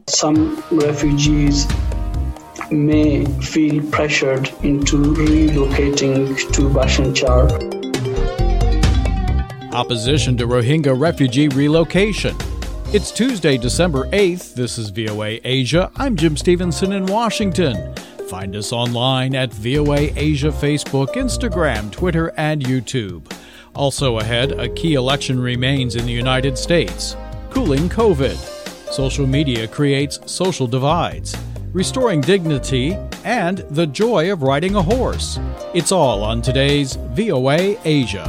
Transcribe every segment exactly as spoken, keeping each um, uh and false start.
Some refugees may feel pressured into relocating to Bhasan Char. Opposition to Rohingya refugee relocation. It's Tuesday, December eighth. This is V O A Asia. I'm Jim Stevenson in Washington. Find us online at V O A Asia Facebook, Instagram, Twitter, and YouTube. Also ahead, a key election remains in the United States. Cooling COVID. Social media creates social divides. Restoring dignity and the joy of riding a horse. It's all on today's V O A Asia.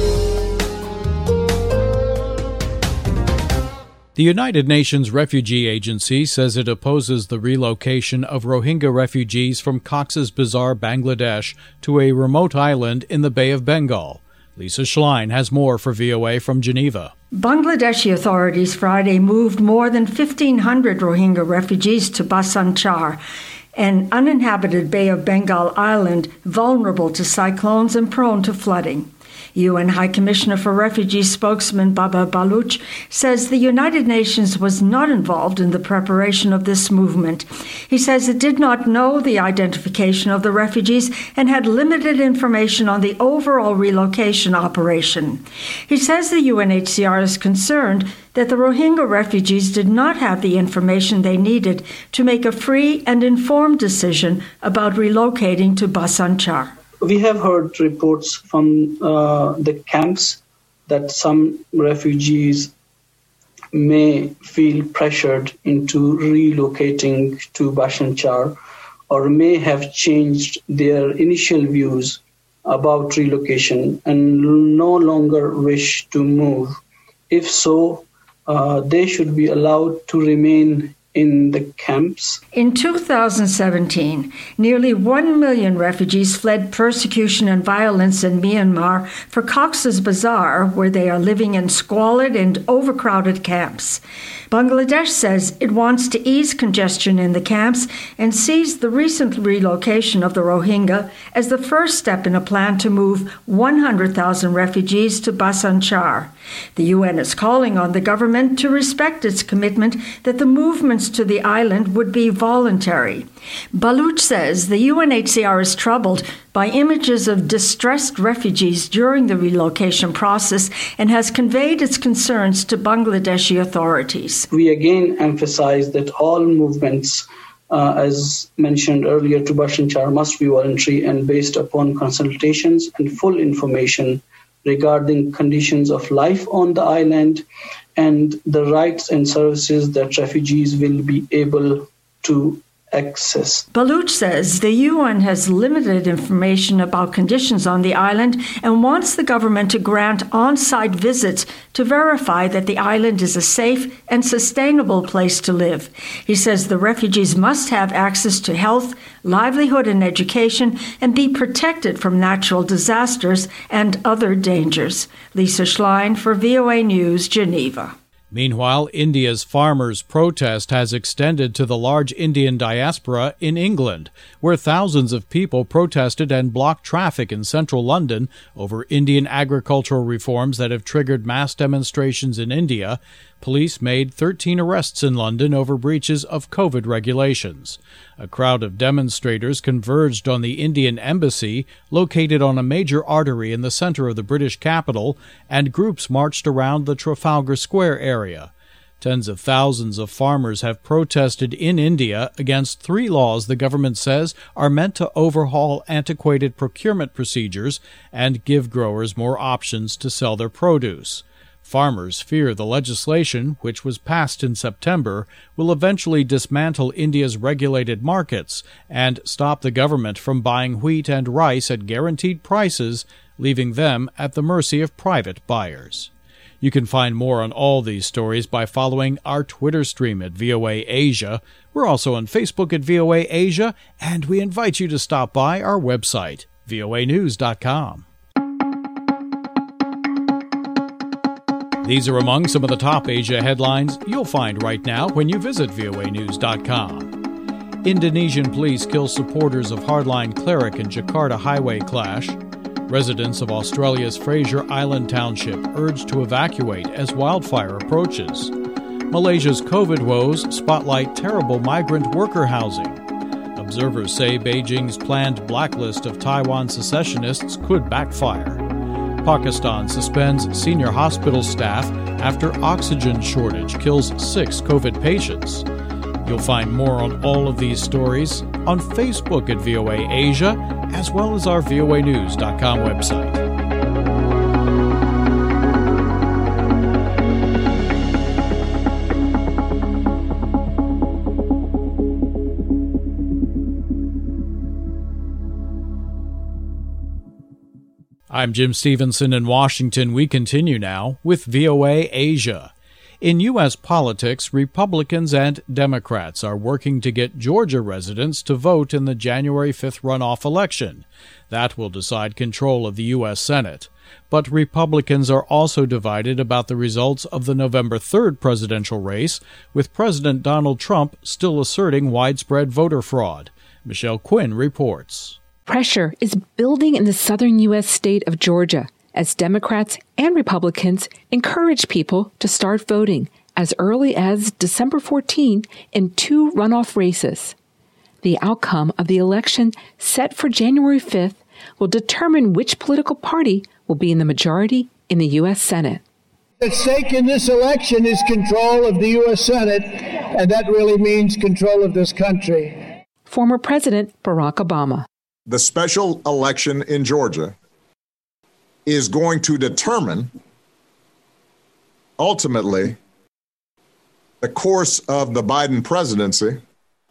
The United Nations Refugee Agency says it opposes the relocation of Rohingya refugees from Cox's Bazar, Bangladesh, to a remote island in the Bay of Bengal. Lisa Schlein has more for V O A from Geneva. Bangladeshi authorities Friday moved more than fifteen hundred Rohingya refugees to Bhasan Char, an uninhabited Bay of Bengal island vulnerable to cyclones and prone to flooding. U N High Commissioner for Refugees spokesman Baba Baloch says the United Nations was not involved in the preparation of this movement. He says it did not know the identification of the refugees and had limited information on the overall relocation operation. He says the U N H C R is concerned that the Rohingya refugees did not have the information they needed to make a free and informed decision about relocating to Bhasan Char. We have heard reports from uh, the camps that some refugees may feel pressured into relocating to Bhasan Char or may have changed their initial views about relocation and no longer wish to move. If so, uh, they should be allowed to remain in the camps. In two thousand seventeen, nearly one million refugees fled persecution and violence in Myanmar for Cox's Bazar, where they are living in squalid and overcrowded camps. Bangladesh says it wants to ease congestion in the camps and sees the recent relocation of the Rohingya as the first step in a plan to move one hundred thousand refugees to Bhasan Char. The U N is calling on the government to respect its commitment that the movements to the island would be voluntary. Baloch says the U N H C R is troubled by images of distressed refugees during the relocation process and has conveyed its concerns to Bangladeshi authorities. We again emphasize that all movements, uh, as mentioned earlier, to Bhasan Char must be voluntary and based upon consultations and full information regarding conditions of life on the island and the rights and services that refugees will be able to access. Baloch says the U N has limited information about conditions on the island and wants the government to grant on-site visits to verify that the island is a safe and sustainable place to live. He says the refugees must have access to health, livelihood, and education and be protected from natural disasters and other dangers. Lisa Schlein for V O A News, Geneva. Meanwhile, India's farmers' protest has extended to the large Indian diaspora in England, where thousands of people protested and blocked traffic in central London over Indian agricultural reforms that have triggered mass demonstrations in India. Police made thirteen arrests in London over breaches of COVID regulations. A crowd of demonstrators converged on the Indian embassy, located on a major artery in the center of the British capital, and groups marched around the Trafalgar Square area. Tens of thousands of farmers have protested in India against three laws the government says are meant to overhaul antiquated procurement procedures and give growers more options to sell their produce. Farmers fear the legislation, which was passed in September, will eventually dismantle India's regulated markets and stop the government from buying wheat and rice at guaranteed prices, leaving them at the mercy of private buyers. You can find more on all these stories by following our Twitter stream at V O A Asia. We're also on Facebook at V O A Asia, and we invite you to stop by our website, V O A news dot com. These are among some of the top Asia headlines you'll find right now when you visit V O A news dot com. Indonesian police kill supporters of hardline cleric in Jakarta highway clash. Residents of Australia's Fraser Island Township urged to evacuate as wildfire approaches. Malaysia's COVID woes spotlight terrible migrant worker housing. Observers say Beijing's planned blacklist of Taiwan secessionists could backfire. Pakistan suspends senior hospital staff after oxygen shortage kills six COVID patients. You'll find more on all of these stories on Facebook at V O A Asia, as well as our V O A news dot com website. I'm Jim Stevenson in Washington. We continue now with V O A Asia. In U S politics, Republicans and Democrats are working to get Georgia residents to vote in the January fifth runoff election. That will decide control of the U S Senate. But Republicans are also divided about the results of the November third presidential race, with President Donald Trump still asserting widespread voter fraud. Michelle Quinn reports. Pressure is building in the southern U S state of Georgia as Democrats and Republicans encourage people to start voting as early as December fourteenth in two runoff races. The outcome of the election set for January fifth will determine which political party will be in the majority in the U S Senate. At stake in this election is control of the U S Senate, and that really means control of this country. Former President Barack Obama. The special election in Georgia is going to determine, ultimately, the course of the Biden presidency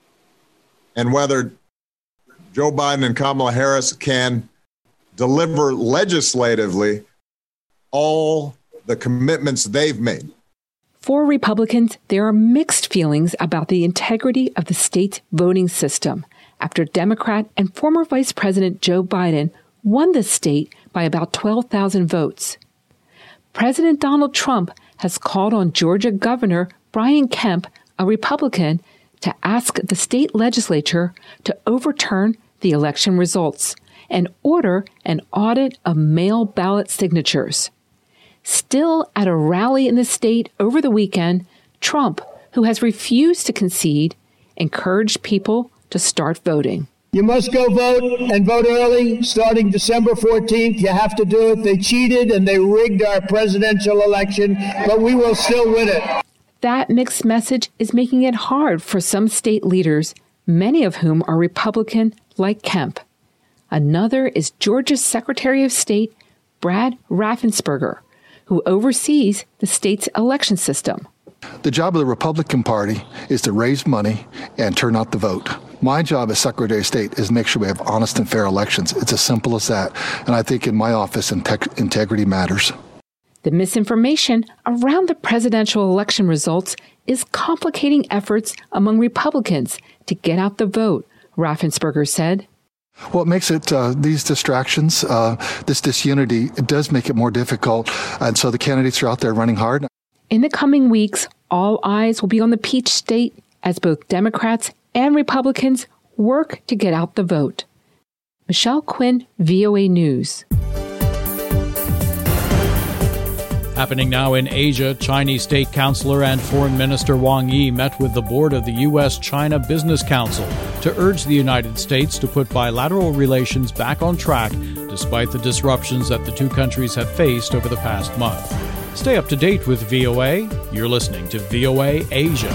and whether Joe Biden and Kamala Harris can deliver legislatively all the commitments they've made. For Republicans, there are mixed feelings about the integrity of the state's voting system after Democrat and former Vice President Joe Biden won the state by about twelve thousand votes. President Donald Trump has called on Georgia Governor Brian Kemp, a Republican, to ask the state legislature to overturn the election results and order an audit of mail ballot signatures. Still at a rally in the state over the weekend, Trump, who has refused to concede, encouraged people to start voting. You must go vote and vote early starting December fourteenth. You have to do it. They cheated and they rigged our presidential election, but we will still win it. That mixed message is making it hard for some state leaders, many of whom are Republican, like Kemp. Another is Georgia's Secretary of State, Brad Raffensperger, who oversees the state's election system. The job of the Republican Party is to raise money and turn out the vote. My job as Secretary of State is to make sure we have honest and fair elections. It's as simple as that. And I think in my office, integ- integrity matters. The misinformation around the presidential election results is complicating efforts among Republicans to get out the vote, Raffensperger said. Well, it makes it, uh, these distractions, uh, this disunity, it does make it more difficult. And so the candidates are out there running hard. In the coming weeks, all eyes will be on the Peach State as both Democrats and Republicans work to get out the vote. Michelle Quinn, V O A News. Happening now in Asia, Chinese State Councilor and Foreign Minister Wang Yi met with the board of the U S China Business Council to urge the United States to put bilateral relations back on track despite the disruptions that the two countries have faced over the past month. Stay up to date with V O A. You're listening to V O A Asia.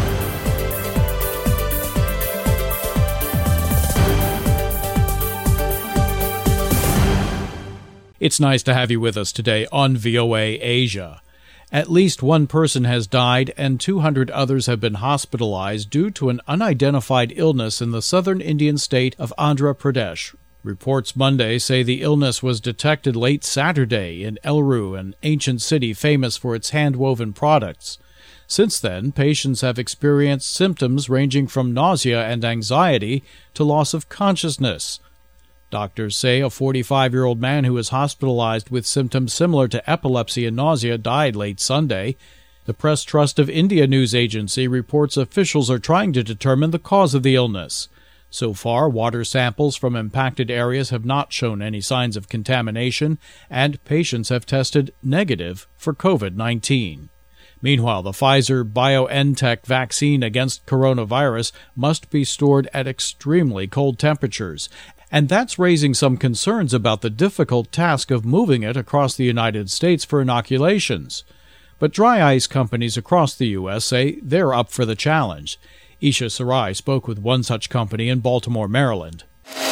It's nice to have you with us today on V O A Asia. At least one person has died and two hundred others have been hospitalized due to an unidentified illness in the southern Indian state of Andhra Pradesh. Reports Monday say the illness was detected late Saturday in Eluru, an ancient city famous for its hand-woven products. Since then, patients have experienced symptoms ranging from nausea and anxiety to loss of consciousness. Doctors say a forty-five-year-old man who was hospitalized with symptoms similar to epilepsy and nausea died late Sunday. The Press Trust of India news agency reports officials are trying to determine the cause of the illness. So far, water samples from impacted areas have not shown any signs of contamination, and patients have tested negative for COVID nineteen. Meanwhile, the Pfizer-BioNTech vaccine against coronavirus must be stored at extremely cold temperatures, and that's raising some concerns about the difficult task of moving it across the United States for inoculations. But dry ice companies across the U S say they're up for the challenge. Isha Sarai spoke with one such company in Baltimore, Maryland.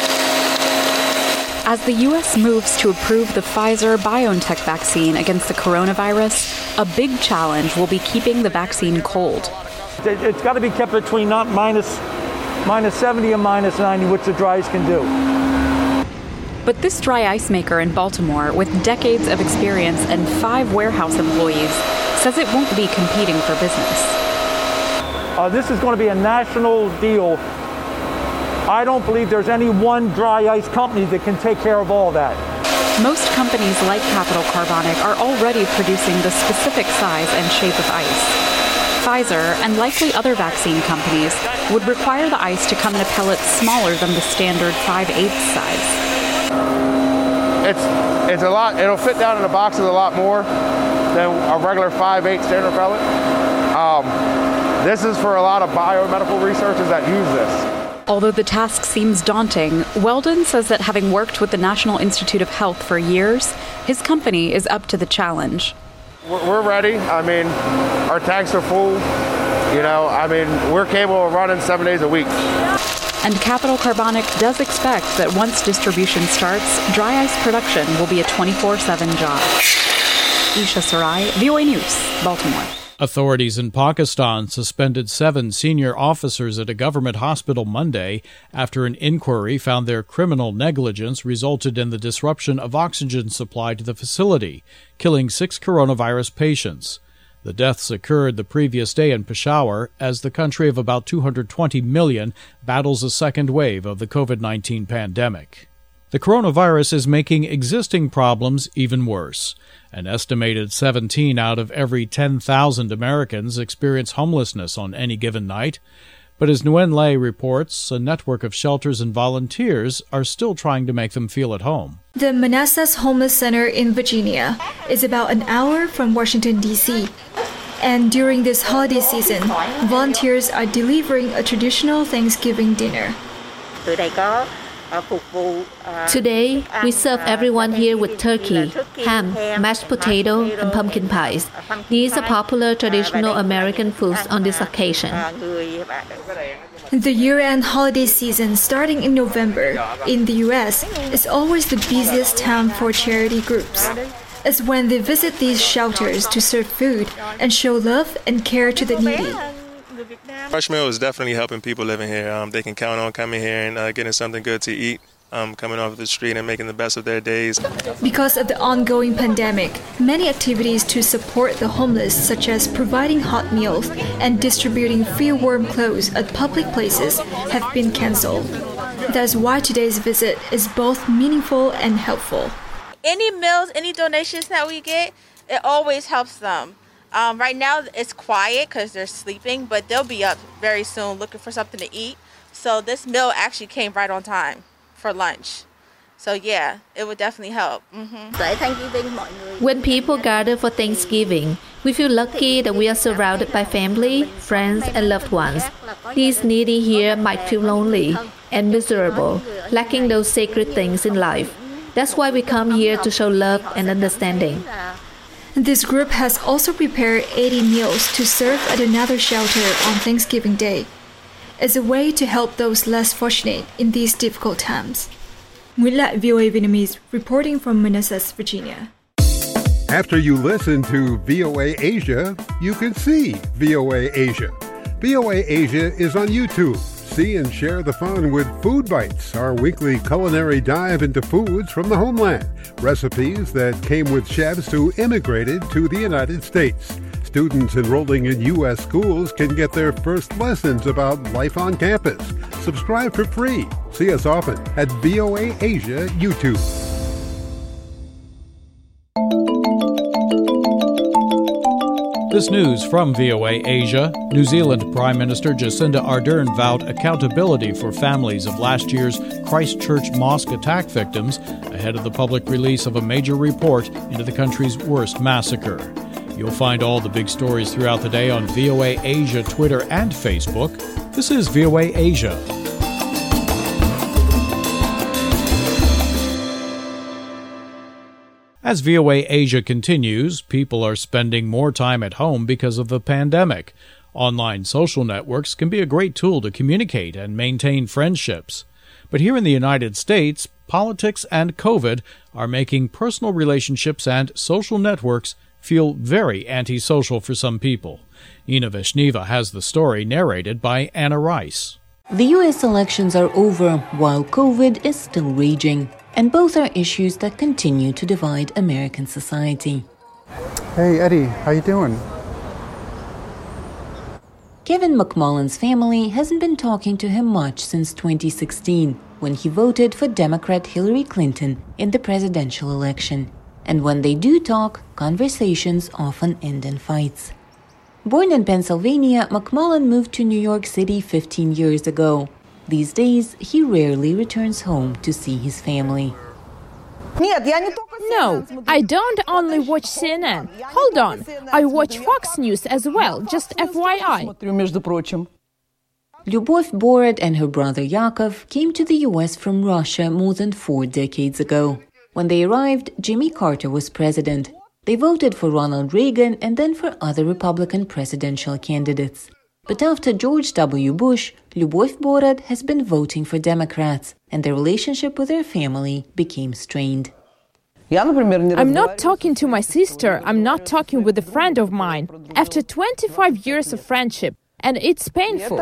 As the U S moves to approve the Pfizer-BioNTech vaccine against the coronavirus, a big challenge will be keeping the vaccine cold. It's got to be kept between not minus, minus seventy and minus ninety, which the dry ice can do. But this dry ice maker in Baltimore, with decades of experience and five warehouse employees, says it won't be competing for business. Uh, this is going to be a national deal. I don't believe there's any one dry ice company that can take care of all that. Most companies like Capital Carbonic are already producing the specific size and shape of ice. Pfizer, and likely other vaccine companies, would require the ice to come in a pellet smaller than the standard five eighths size. It's it's a lot. It'll fit down in the boxes a lot more than a regular five eighths standard pellet. Um, this is for a lot of biomedical researchers that use this. Although the task seems daunting, Weldon says that having worked with the National Institute of Health for years, his company is up to the challenge. We're, we're ready. I mean, our tanks are full. You know, I mean, we're capable of running seven days a week. And Capital Carbonic does expect that once distribution starts, dry ice production will be a twenty-four seven job. Isha Sarai, V O A News, Baltimore. Authorities in Pakistan suspended seven senior officers at a government hospital Monday after an inquiry found their criminal negligence resulted in the disruption of oxygen supply to the facility, killing six coronavirus patients. The deaths occurred the previous day in Peshawar as the country of about two hundred twenty million battles a second wave of the covid nineteen pandemic. The coronavirus is making existing problems even worse. An estimated seventeen out of every ten thousand Americans experience homelessness on any given night. But as Nguyen Le reports, a network of shelters and volunteers are still trying to make them feel at home. The Manassas Homeless Center in Virginia is about an hour from Washington, D C And during this holiday season, volunteers are delivering a traditional Thanksgiving dinner. Today, we serve everyone here with turkey, ham, mashed potato, and pumpkin pies. These are popular traditional American foods on this occasion. The year-end holiday season starting in November in the U S is always the busiest time for charity groups. It's when they visit these shelters to serve food and show love and care to the needy. Fresh Meal is definitely helping people living here. Um, they can count on coming here and uh, getting something good to eat, um, coming off the street and making the best of their days. Because of the ongoing pandemic, many activities to support the homeless, such as providing hot meals and distributing free warm clothes at public places, have been canceled. That's why today's visit is both meaningful and helpful. Any meals, any donations that we get, it always helps them. Um, right now it's quiet because they're sleeping, but they'll be up very soon looking for something to eat. So this meal actually came right on time for lunch. So yeah, it would definitely help. Mm-hmm. When people gather for Thanksgiving, we feel lucky that we are surrounded by family, friends, and loved ones. These needy here might feel lonely and miserable, lacking those sacred things in life. That's why we come here to show love and understanding. This group has also prepared eighty meals to serve at another shelter on Thanksgiving Day. It's a way to help those less fortunate in these difficult times. Nguyen Le, V O A Vietnamese, reporting from Manassas, Virginia. After you listen to V O A Asia, you can see V O A Asia. V O A Asia is on YouTube. See and share the fun with Food Bites, our weekly culinary dive into foods from the homeland. Recipes that came with chefs who immigrated to the United States. Students enrolling in U S schools can get their first lessons about life on campus. Subscribe for free. See us often at V O A Asia YouTube. This news from V O A Asia. New Zealand Prime Minister Jacinda Ardern vowed accountability for families of last year's Christchurch mosque attack victims ahead of the public release of a major report into the country's worst massacre. You'll find all the big stories throughout the day on V O A Asia, Twitter, and Facebook. This is V O A Asia. As V O A Asia continues, people are spending more time at home because of the pandemic. Online social networks can be a great tool to communicate and maintain friendships. But here in the United States, politics and COVID are making personal relationships and social networks feel very antisocial for some people. Ina Veshneva has the story narrated by Anna Rice. The U S elections are over while COVID is still raging, and both are issues that continue to divide American society. Hey, Eddie, how you doing? Kevin McMullen's family hasn't been talking to him much since twenty sixteen, when he voted for Democrat Hillary Clinton in the presidential election. And when they do talk, conversations often end in fights. Born in Pennsylvania, McMullen moved to New York City fifteen years ago. These days, he rarely returns home to see his family. No, I don't only watch C N N. Hold on, I watch Fox News as well, just F Y I. Lyubov Borod and her brother Yakov came to the U S from Russia more than four decades ago. When they arrived, Jimmy Carter was president. They voted for Ronald Reagan and then for other Republican presidential candidates. But after George W. Bush, Lyubov Borod has been voting for Democrats, and their relationship with her family became strained. I'm not talking to my sister, I'm not talking with a friend of mine. After twenty-five years of friendship, and it's painful.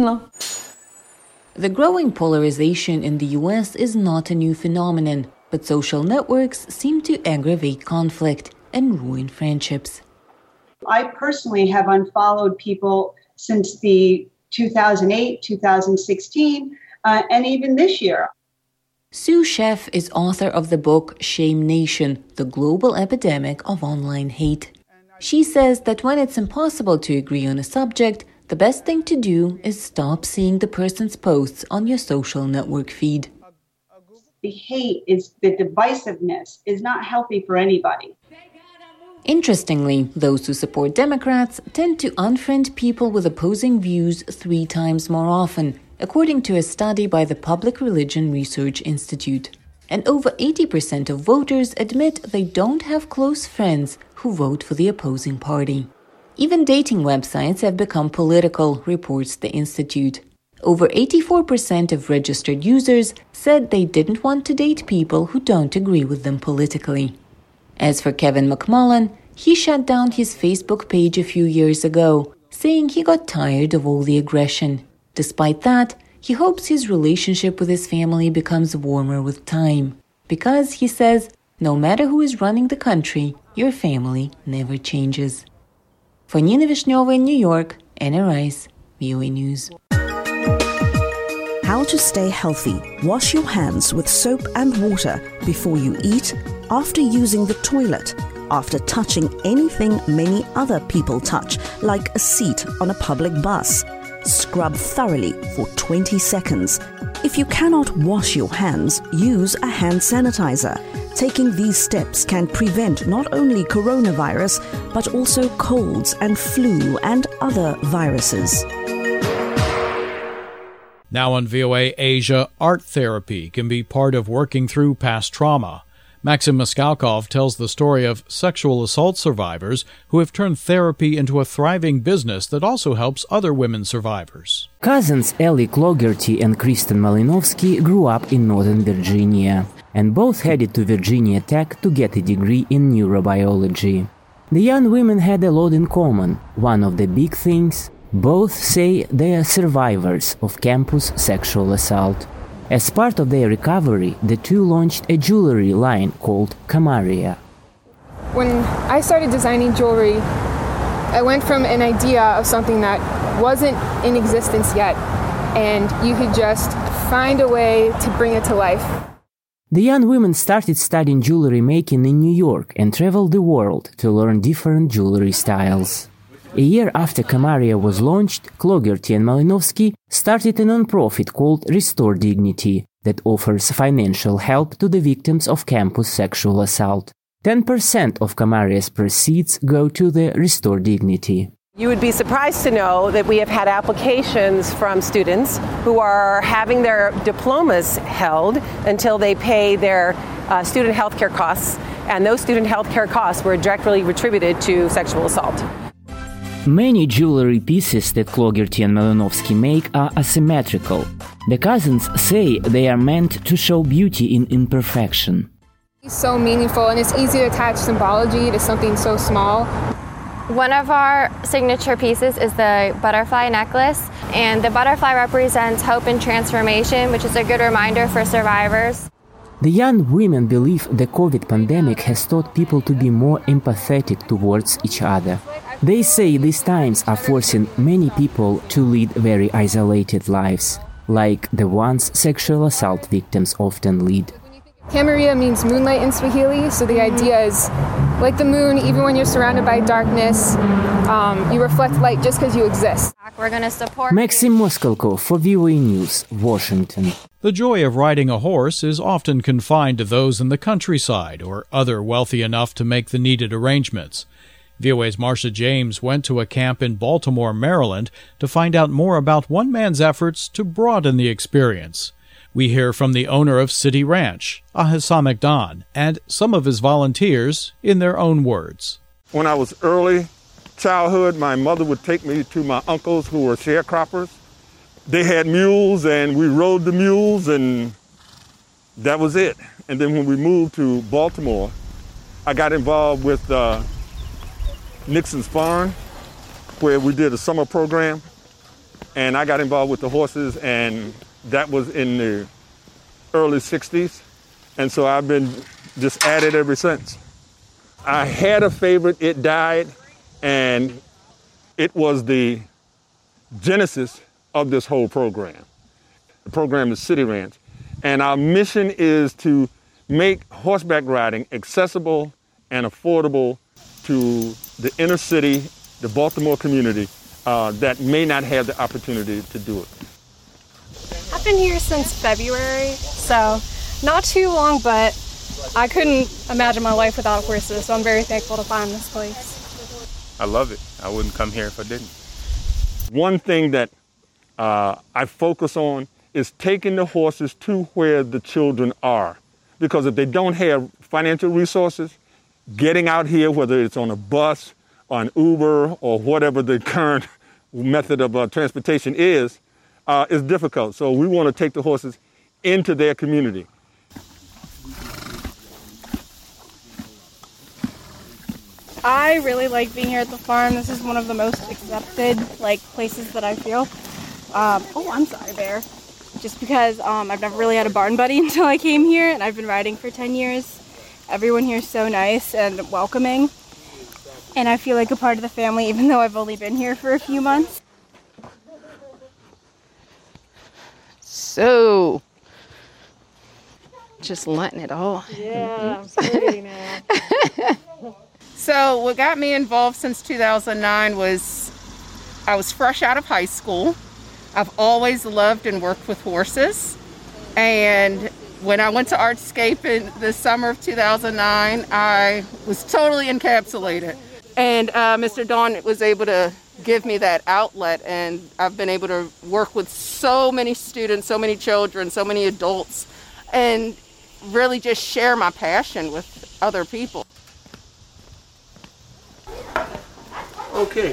The growing polarization in the U S is not a new phenomenon, but social networks seem to aggravate conflict and ruin friendships. I personally have unfollowed people since the two thousand eight, two thousand sixteen, uh, and even this year. Sue Sheff is author of the book Shame Nation, The Global Epidemic of Online Hate. She says that when it's impossible to agree on a subject, the best thing to do is stop seeing the person's posts on your social network feed. The hate is, the divisiveness is not healthy for anybody. Interestingly, those who support Democrats tend to unfriend people with opposing views three times more often, according to a study by the Public Religion Research Institute. And over eighty percent of voters admit they don't have close friends who vote for the opposing party. Even dating websites have become political, reports the Institute. Over eighty-four percent of registered users said they didn't want to date people who don't agree with them politically. As for Kevin McMullen, he shut down his Facebook page a few years ago, saying he got tired of all the aggression. Despite that, he hopes his relationship with his family becomes warmer with time. Because, he says, no matter who is running the country, your family never changes. For Nina Vishneva in New York, Anna Rice, V O A News. How to stay healthy. Wash your hands with soap and water before you eat, after using the toilet, after touching anything many other people touch, like a seat on a public bus. Scrub thoroughly for twenty seconds. If you cannot wash your hands, use a hand sanitizer. Taking these steps can prevent not only coronavirus, but also colds and flu and other viruses. Now on V O A Asia, art therapy can be part of working through past trauma. Maxim Maskalkov tells the story of sexual assault survivors who have turned therapy into a thriving business that also helps other women survivors. Cousins Ellie Clogerty and Kristen Malinovsky grew up in Northern Virginia, and both headed to Virginia Tech to get a degree in neurobiology. The young women had a lot in common. One of the big things, both say they are survivors of campus sexual assault. As part of their recovery, the two launched a jewelry line called Kamaria. When I started designing jewelry, I went from an idea of something that wasn't in existence yet, and you could just find a way to bring it to life. The young women started studying jewelry making in New York and traveled the world to learn different jewelry styles. A year after Kamaria was launched, Clogerty and Malinovsky started a non-profit called Restore Dignity that offers financial help to the victims of campus sexual assault. ten percent of Camaria's proceeds go to the Restore Dignity. You would be surprised to know that we have had applications from students who are having their diplomas held until they pay their uh, student health care costs, and those student health care costs were directly attributed to sexual assault. Many jewelry pieces that Clougherty and Malinovsky make are asymmetrical. The cousins say they are meant to show beauty in imperfection. It's so meaningful, and it's easy to attach symbology to something so small. One of our signature pieces is the butterfly necklace, and the butterfly represents hope and transformation, which is a good reminder for survivors. The young women believe the COVID pandemic has taught people to be more empathetic towards each other. They say these times are forcing many people to lead very isolated lives, like the ones sexual assault victims often lead. Camaria means moonlight in Swahili, so the idea is, like the moon, even when you're surrounded by darkness, um, you reflect light just because you exist. We're going to support Maxim Moskalko for V O A News, Washington. The joy of riding a horse is often confined to those in the countryside or other wealthy enough to make the needed arrangements. V O A's Marcia James went to a camp in Baltimore, Maryland, to find out more about one man's efforts to broaden the experience. We hear from the owner of City Ranch, Ahissa McDon, and some of his volunteers in their own words. When I was early childhood, my mother would take me to my uncles who were sharecroppers. They had mules, and we rode the mules, and that was it. And then when we moved to Baltimore, I got involved with uh, Nixon's Farm, where we did a summer program, and I got involved with the horses, and that was in the early sixties, and so I've been just at it ever since. I had a favorite, it died, and it was the genesis of this whole program. The program is City Ranch, and our mission is to make horseback riding accessible and affordable to the inner city, the Baltimore community, uh, that may not have the opportunity to do it. I've been here since February, so not too long, but I couldn't imagine my life without horses, so I'm very thankful to find this place. I love it. I wouldn't come here if I didn't. One thing that uh, I focus on is taking the horses to where the children are, because if they don't have financial resources, getting out here, whether it's on a bus, on Uber, or whatever the current method of uh, transportation is, Uh, is difficult. So we want to take the horses into their community. I really like being here at the farm. This is one of the most accepted like places that I feel. Um, oh, I'm sorry, Bear. Just because um, I've never really had a barn buddy until I came here, and I've been riding for ten years. Everyone here is so nice and welcoming, and I feel like a part of the family, even though I've only been here for a few months. So, just letting it all. Yeah, I'm sweaty now. So, what got me involved since two thousand nine was I was fresh out of high school. I've always loved and worked with horses. And when I went to Artscape in the summer of two thousand nine, I was totally encapsulated. And uh, Mister Don was able to give me that outlet, and I've been able to work with so many students, so many children, so many adults, and really just share my passion with other people. Okay.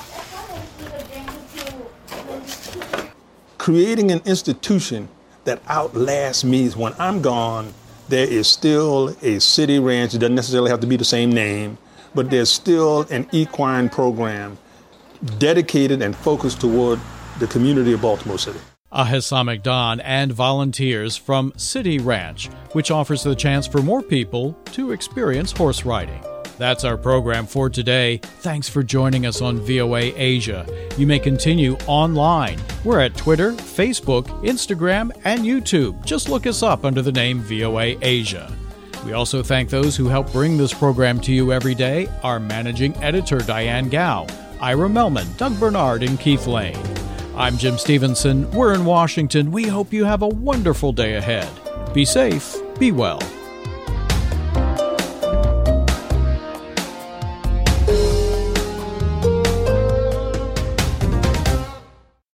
Creating an institution that outlasts me is when I'm gone, there is still a City Ranch. It doesn't necessarily have to be the same name, but there's still an equine program dedicated and focused toward the community of Baltimore City. Ahissa McDon and volunteers from City Ranch, which offers the chance for more people to experience horse riding. That's our program for today. Thanks for joining us on V O A Asia. You may continue online. We're at Twitter, Facebook, Instagram, and YouTube. Just look us up under the name V O A Asia. We also thank those who help bring this program to you every day, our managing editor, Diane Gao, Ira Melman, Doug Bernard, and Keith Lane. I'm Jim Stevenson. We're in Washington. We hope you have a wonderful day ahead. Be safe, be well.